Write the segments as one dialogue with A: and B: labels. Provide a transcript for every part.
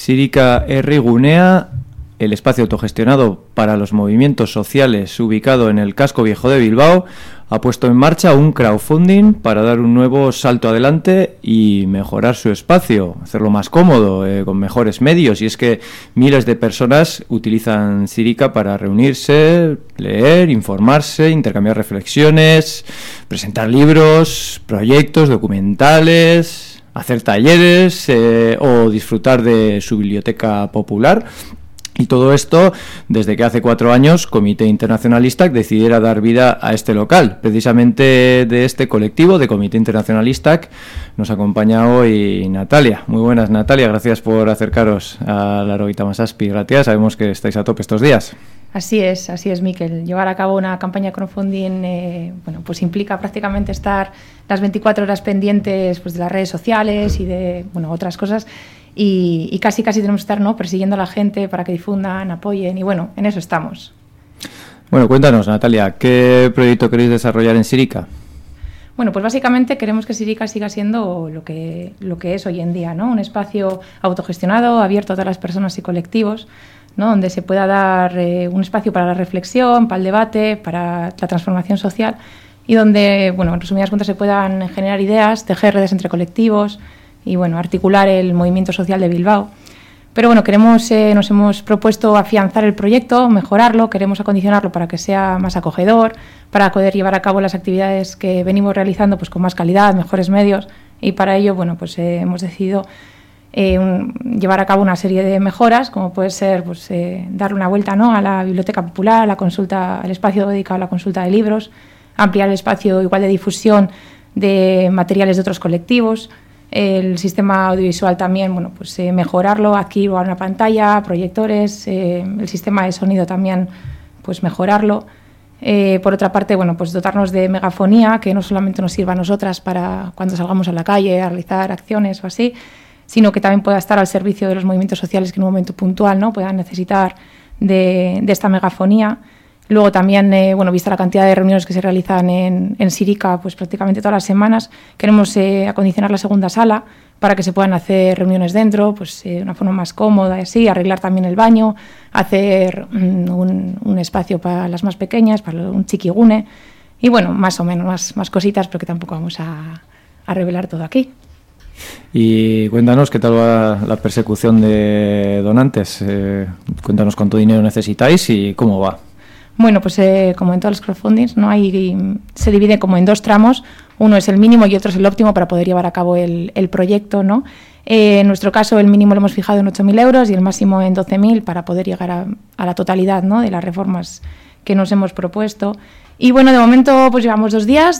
A: Sirika Herri Gunea, el espacio autogestionado para los movimientos sociales ubicado en el casco viejo de Bilbao, ha puesto en marcha un crowdfunding para dar un nuevo salto adelante y mejorar su espacio, hacerlo más cómodo, con mejores medios. Y es que miles de personas utilizan Sirika para reunirse, leer, informarse, intercambiar reflexiones, presentar libros, proyectos, documentales, hacer talleres o disfrutar de su biblioteca popular. Y todo esto desde que hace 4 años Comité Internacionalista decidiera dar vida a este local. Precisamente de este colectivo de Comité Internacionalista nos acompaña hoy Natalia. Muy buenas, Natalia, gracias por acercaros a Laurogeita Hamazazpi. Gracias, sabemos que estáis a tope estos días.
B: Así es, Mikel. Llevar a cabo una campaña crowdfunding pues implica prácticamente estar las 24 horas pendientes pues de las redes sociales y de otras cosas. Y casi tenemos que estar persiguiendo a la gente para que difundan, apoyen, y en eso estamos.
A: Bueno, cuéntanos, Natalia, ¿qué proyecto queréis desarrollar en Sirika?
B: Bueno, pues básicamente queremos que Sirika siga siendo lo que es hoy en día, ¿no? Un espacio autogestionado, abierto a todas las personas y colectivos, ¿no? Donde se pueda dar un espacio para la reflexión, para el debate, para la transformación social, y donde, en resumidas cuentas, se puedan generar ideas, tejer redes entre colectivos y articular el movimiento social de Bilbao. Pero nos hemos propuesto afianzar el proyecto, mejorarlo, queremos acondicionarlo para que sea más acogedor, para poder llevar a cabo las actividades que venimos realizando pues con más calidad, mejores medios, y para ello hemos decidido llevar a cabo una serie de mejoras, como puede ser darle una vuelta, ¿no?, a la biblioteca popular, a la consulta, al espacio dedicado a la consulta de libros, ampliar el espacio igual de difusión de materiales de otros colectivos. El sistema audiovisual también, mejorarlo, adquirir una pantalla, proyectores, el sistema de sonido también, mejorarlo. Por otra parte, dotarnos de megafonía, que no solamente nos sirva a nosotras para cuando salgamos a la calle a realizar acciones o así, sino que también pueda estar al servicio de los movimientos sociales que en un momento puntual, ¿no?, puedan necesitar de esta megafonía. Luego también, vista la cantidad de reuniones que se realizan en Sirika, pues prácticamente todas las semanas, queremos acondicionar la segunda sala para que se puedan hacer reuniones dentro, de una forma más cómoda y así, arreglar también el baño, hacer un espacio para las más pequeñas, para un chiquigune, y más o menos, más cositas, pero que tampoco vamos a revelar todo aquí.
A: Y cuéntanos qué tal va la persecución de donantes, cuéntanos cuánto dinero necesitáis y cómo va.
B: Bueno, como en todos los crowdfundings, ¿no?, se divide como en 2 tramos. Uno es el mínimo y otro es el óptimo para poder llevar a cabo el proyecto, ¿no? En nuestro caso, el mínimo lo hemos fijado en 8.000 euros y el máximo en 12.000 para poder llegar a la totalidad, ¿no?, de las reformas que nos hemos propuesto. Y de momento llevamos 2 días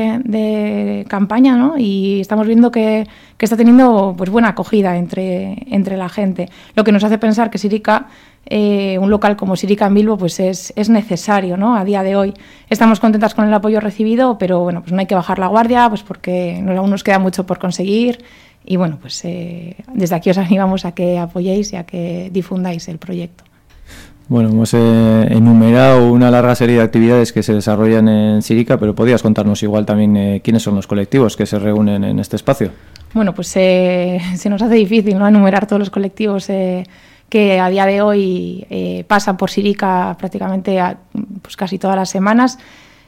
B: de campaña, ¿no?, y estamos viendo que está teniendo buena acogida entre la gente, lo que nos hace pensar que Sirika, un local como Sirika en Bilbo, es necesario, ¿no?, a día de hoy. Estamos contentas con el apoyo recibido, pero no hay que bajar la guardia, porque aún nos queda mucho por conseguir, y desde aquí os animamos a que apoyéis y a que difundáis el proyecto.
A: Bueno, hemos enumerado una larga serie de actividades que se desarrollan en Sirika, pero podías contarnos igual también quiénes son los colectivos que se reúnen en este espacio. Bueno,
B: se nos hace difícil, ¿no?, enumerar todos los colectivos que a día de hoy pasan por Sirika prácticamente casi todas las semanas.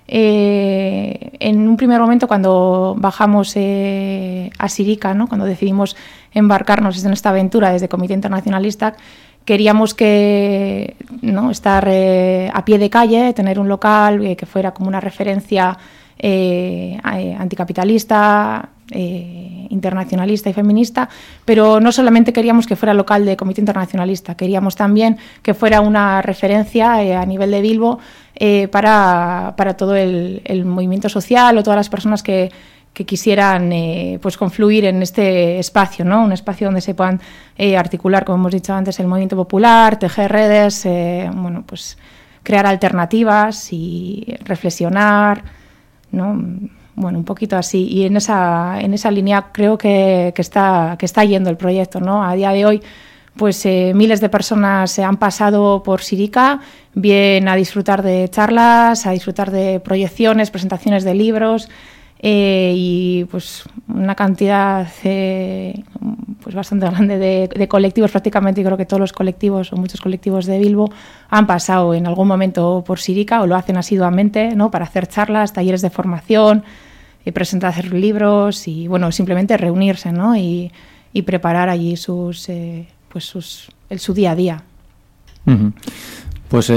B: En un primer momento, cuando bajamos a Sirika, ¿no?, cuando decidimos embarcarnos en esta aventura desde Comité Internacionalista, queríamos estar a pie de calle, tener un local que fuera como una referencia anticapitalista, internacionalista y feminista, pero no solamente queríamos que fuera local de Comité Internacionalista, queríamos también que fuera una referencia a nivel de Bilbo para todo el movimiento social o todas las personas que quisieran confluir en este espacio, ¿no?, un espacio donde se puedan articular, como hemos dicho antes, el movimiento popular, tejer redes, crear alternativas y reflexionar, ¿no?, un poquito así. Y en esa línea creo que está yendo el proyecto, ¿no? A día de hoy miles de personas se han pasado por Sirika, bien a disfrutar de charlas, a disfrutar de proyecciones, presentaciones de libros, y pues una cantidad pues bastante grande de colectivos, prácticamente creo que todos los colectivos o muchos colectivos de Bilbo han pasado en algún momento por Sirica o lo hacen asiduamente, ¿no? Para hacer charlas, talleres de formación, presentar libros y bueno, simplemente reunirse, ¿no? y preparar allí su día a día.
A: Uh-huh. Pues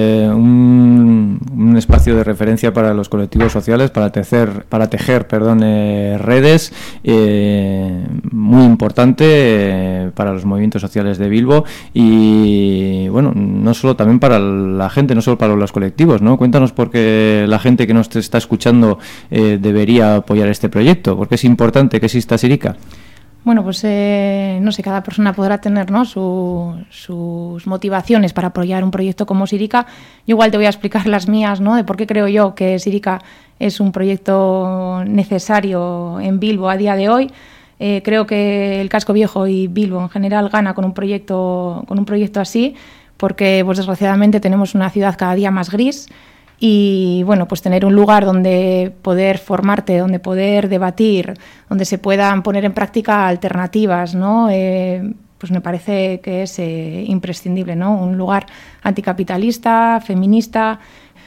A: un espacio de referencia para los colectivos sociales, para tejer redes, muy importante para los movimientos sociales de Bilbo y bueno, no solo también para la gente, no solo para los colectivos, ¿no? Cuéntanos por qué la gente que nos está escuchando debería apoyar este proyecto, porque es importante que exista Sirica.
B: Bueno, pues no sé, cada persona podrá tener, ¿no? sus motivaciones para apoyar un proyecto como Sirica. Yo igual te voy a explicar las mías, ¿no? De por qué creo yo que Sirica es un proyecto necesario en Bilbo a día de hoy. Creo que el Casco Viejo y Bilbo en general gana con un proyecto así, porque pues desgraciadamente tenemos una ciudad cada día más gris. Y bueno, pues tener un lugar donde poder formarte, donde poder debatir, donde se puedan poner en práctica alternativas, ¿no? Pues me parece que es imprescindible, ¿no? Un lugar anticapitalista, feminista.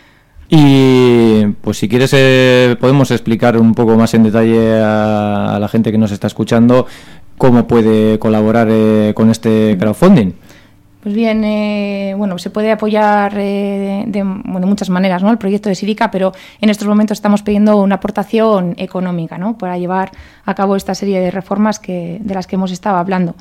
A: Y pues si quieres podemos explicar un poco más en detalle a la gente que nos está escuchando cómo puede colaborar con este crowdfunding.
B: Pues bien, bueno, se puede apoyar de muchas maneras, ¿no? El proyecto de Sirica, pero en estos momentos estamos pidiendo una aportación económica, ¿no? Para llevar a cabo esta serie de reformas de las que hemos estado hablando.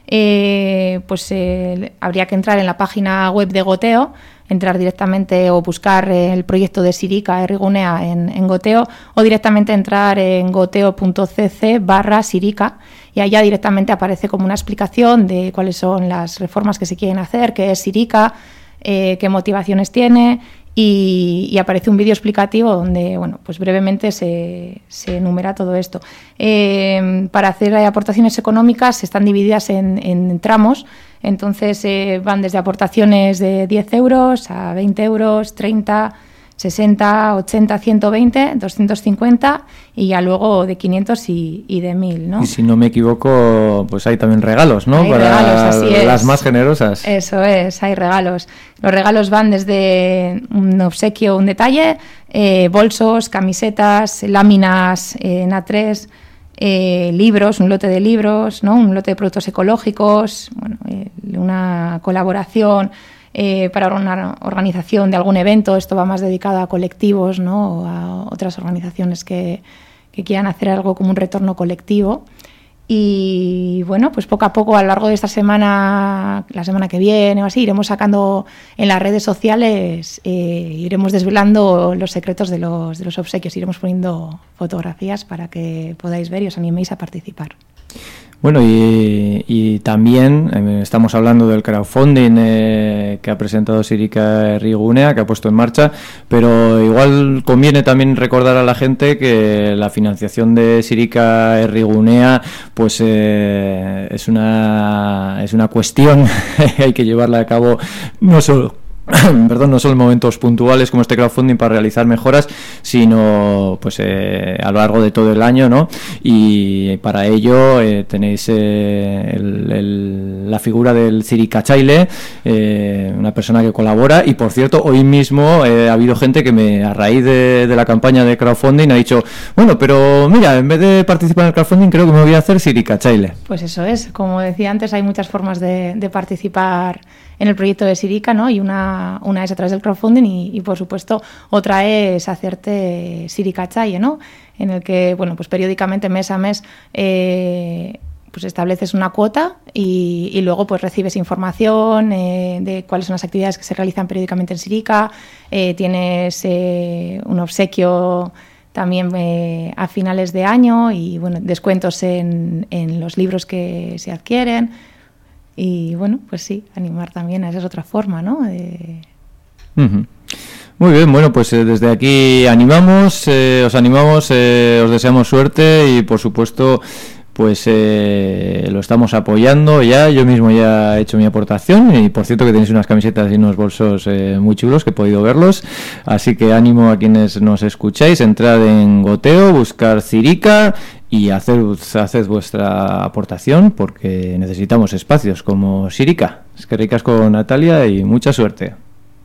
B: Habría que entrar en la página web de Goteo, entrar directamente o buscar el proyecto de Sirica Herrigunea en Goteo o directamente entrar en goteo.cc/Sirica y allá directamente aparece como una explicación de cuáles son las reformas que se quieren hacer, qué es Sirica, qué motivaciones tiene y aparece un vídeo explicativo donde bueno, pues brevemente se enumera todo esto. Para hacer aportaciones económicas están divididas en tramos, entonces van desde aportaciones de 10 euros a 20 euros, 30, 60, 80, 120, 250 y ya luego de 500 y de 1000, ¿no?
A: Y si no me equivoco, pues hay también regalos, ¿no?
B: Hay
A: para
B: regalos, así
A: las
B: es.
A: Más generosas.
B: Eso es, hay regalos. Los regalos van desde un obsequio, un detalle, bolsos, camisetas, láminas en A3, libros, un lote de libros, ¿no? Un lote de productos ecológicos, bueno, una colaboración para una organización de algún evento. Esto va más dedicado a colectivos, ¿no? O a otras organizaciones que quieran hacer algo como un retorno colectivo. Y bueno, pues poco a poco a lo largo de esta semana, la semana que viene o así, iremos sacando en las redes sociales, iremos desvelando los secretos de los obsequios, iremos poniendo fotografías para que podáis ver y os animéis a participar.
A: Bueno, y también estamos hablando del crowdfunding que ha presentado Sirica Herrigunea, que ha puesto en marcha, pero igual conviene también recordar a la gente que la financiación de Sirica Herrigunea pues es una cuestión que hay que llevarla a cabo no solo en momentos puntuales como este crowdfunding para realizar mejoras, sino pues a lo largo de todo el año, ¿no? Y para ello tenéis la figura del Siricachaile, una persona que colabora y por cierto hoy mismo ha habido gente que a raíz de la campaña de crowdfunding ha dicho, bueno, pero mira, en vez de participar en el crowdfunding creo que me voy a hacer Siricachaile.
B: Pues eso es, como decía antes, hay muchas formas de participar en el proyecto de Sirica, ¿no? Y una es a través del crowdfunding y por supuesto otra es hacerte Siricachaile, ¿no? En el que, bueno, pues periódicamente, mes a mes, pues estableces una cuota y luego pues recibes información de cuáles son las actividades que se realizan periódicamente en Sirica, tienes un obsequio también a finales de año y, bueno, descuentos en los libros que se adquieren. Y bueno, pues sí, animar también, esa es otra forma, ¿no?
A: Uh-huh. Muy bien, bueno, pues desde aquí os animamos, os deseamos suerte y por supuesto pues lo estamos apoyando ya. Yo mismo ya he hecho mi aportación y por cierto que tenéis unas camisetas y unos bolsos muy chulos que he podido verlos, así que ánimo a quienes nos escucháis, entrad en Goteo, buscar Cirica y haced vuestra aportación porque necesitamos espacios como Cirica. Es que ricas con Natalia y mucha suerte.